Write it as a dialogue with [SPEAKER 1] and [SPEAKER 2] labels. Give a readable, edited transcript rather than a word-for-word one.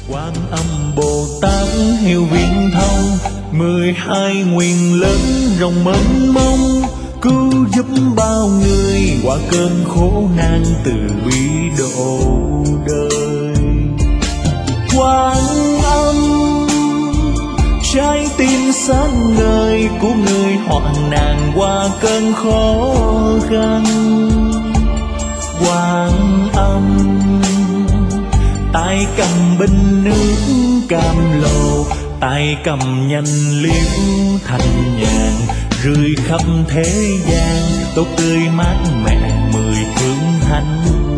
[SPEAKER 1] Quan Âm Bồ Tát hiệu viễn thông, 12 nguyện lớn rộng mênh mông, cứu giúp bao người qua cơn khổ nạn, từ bi độ đời. Quan Âm trái tim sáng ngời của người hoạn nạn qua cơn khó khăn. Quan Âm tay cầm bình nước cam lồ, tay cầm nhanh liễu thanh nhàn, rơi khắp thế gian tốt tươi mát mẻ 10 phương thánh.